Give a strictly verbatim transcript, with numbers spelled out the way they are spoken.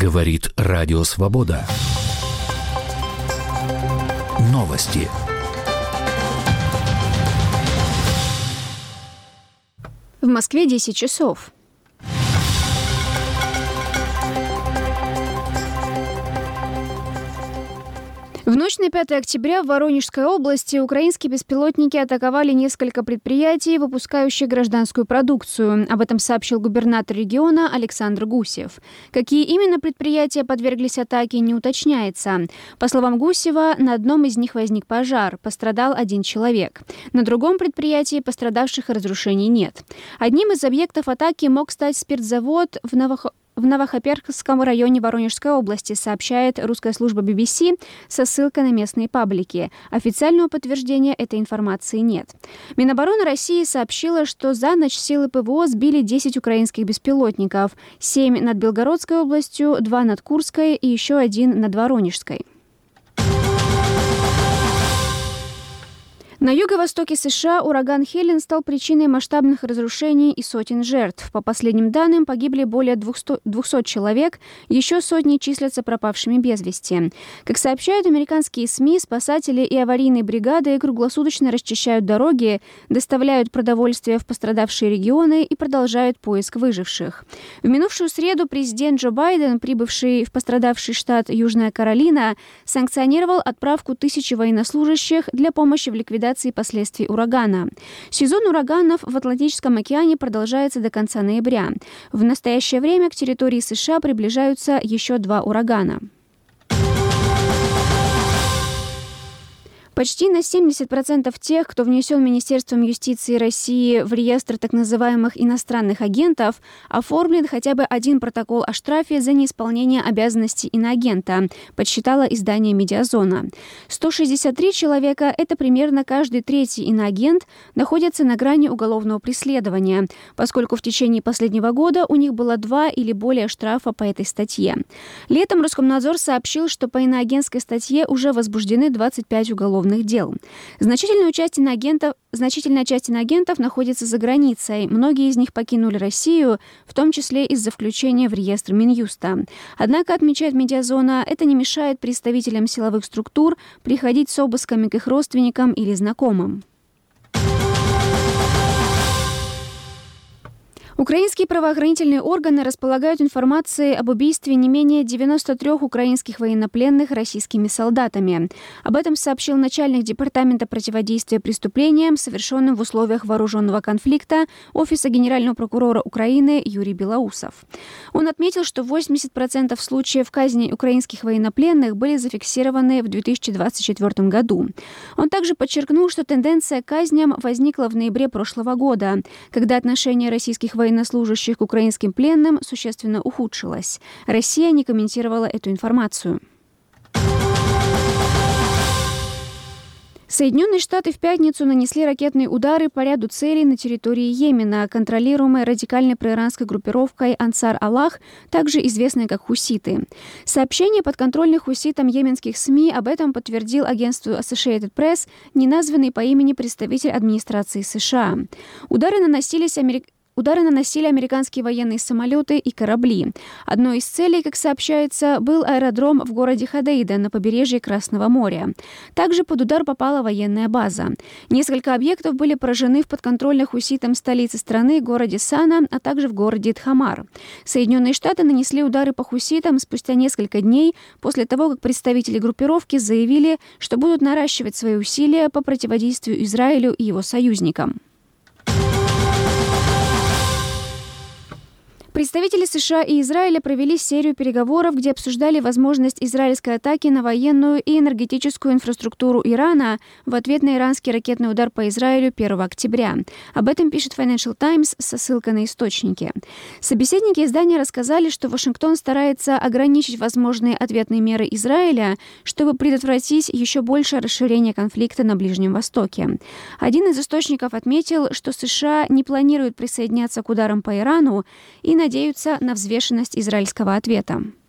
Говорит Радио Свобода. Новости. В Москве десять часов. В ночь на пятое октября в Воронежской области украинские беспилотники атаковали несколько предприятий, выпускающих гражданскую продукцию. Об этом сообщил губернатор региона Александр Гусев. Какие именно предприятия подверглись атаке, не уточняется. По словам Гусева, на одном из них возник пожар, пострадал один человек. На другом предприятии пострадавших и разрушений нет. Одним из объектов атаки мог стать спиртзавод в Новох... В Новохоперском районе Воронежской области, сообщает русская служба би би си со ссылкой на местные паблики. Официального подтверждения этой информации нет. Минобороны России сообщила, что за ночь силы ПВО сбили десять украинских беспилотников. семь над Белгородской областью, два над Курской и еще один над Воронежской. На юго-востоке США ураган Хелен стал причиной масштабных разрушений и сотен жертв. По последним данным, погибли более двухсот человек, еще сотни числятся пропавшими без вести. Как сообщают американские СМИ, спасатели и аварийные бригады круглосуточно расчищают дороги, доставляют продовольствие в пострадавшие регионы и продолжают поиск выживших. В минувшую среду президент Джо Байден, прибывший в пострадавший штат Южная Каролина, санкционировал отправку тысячи военнослужащих для помощи в ликвидации последствий урагана. Сезон ураганов в Атлантическом океане продолжается до конца ноября. В настоящее время к территории США приближаются еще два урагана. Почти на семьдесят процентов тех, кто внесен Министерством юстиции России в реестр так называемых иностранных агентов, оформлен хотя бы один протокол о штрафе за неисполнение обязанностей иноагента, подсчитало издание «Медиазона». сто шестьдесят три человека, это примерно каждый третий иноагент, находятся на грани уголовного преследования, поскольку в течение последнего года у них было два или более штрафа по этой статье. Летом Роскомнадзор сообщил, что по иноагентской статье уже возбуждены двадцать пять уголовных дел. Значительная часть иноагентов, значительная часть иноагентов находится за границей. Многие из них покинули Россию, в том числе из-за включения в реестр Минюста. Однако, отмечает «Медиазона», это не мешает представителям силовых структур приходить с обысками к их родственникам или знакомым. Украинские правоохранительные органы располагают информацией об убийстве не менее девяноста трёх украинских военнопленных российскими солдатами. Об этом сообщил начальник Департамента противодействия преступлениям, совершенным в условиях вооруженного конфликта, Офиса Генерального прокурора Украины Юрий Белоусов. Он отметил, что восемьдесят процентов случаев казни украинских военнопленных были зафиксированы в две тысячи двадцать четвёртом году. Он также подчеркнул, что тенденция к казням возникла в ноябре прошлого года, когда отношение российских военнослужащих военнослужащих к украинским пленным существенно ухудшилось. Россия не комментировала эту информацию. Соединенные Штаты в пятницу нанесли ракетные удары по ряду целей на территории Йемена, контролируемой радикальной проиранской группировкой «Ансар Аллах», также известной как хуситы. Сообщение подконтрольных хуситам йеменских СМИ об этом подтвердил агентству Associated Press неназванный по имени представитель администрации США. Удары наносились американскими Удары наносили американские военные самолеты и корабли. Одной из целей, как сообщается, был аэродром в городе Ходейда на побережье Красного моря. Также под удар попала военная база. Несколько объектов были поражены в подконтрольных хуситам столице страны, городе Сана, а также в городе Тхамар. Соединенные Штаты нанесли удары по хуситам спустя несколько дней после того, как представители группировки заявили, что будут наращивать свои усилия по противодействию Израилю и его союзникам. Представители США и Израиля провели серию переговоров, где обсуждали возможность израильской атаки на военную и энергетическую инфраструктуру Ирана в ответ на иранский ракетный удар по Израилю первого октября. Об этом пишет Financial Times со ссылкой на источники. Собеседники издания рассказали, что Вашингтон старается ограничить возможные ответные меры Израиля, чтобы предотвратить еще большее расширение конфликта на Ближнем Востоке. Один из источников отметил, что США не планируют присоединяться к ударам по Ирану и надеются на взвешенность израильского ответа.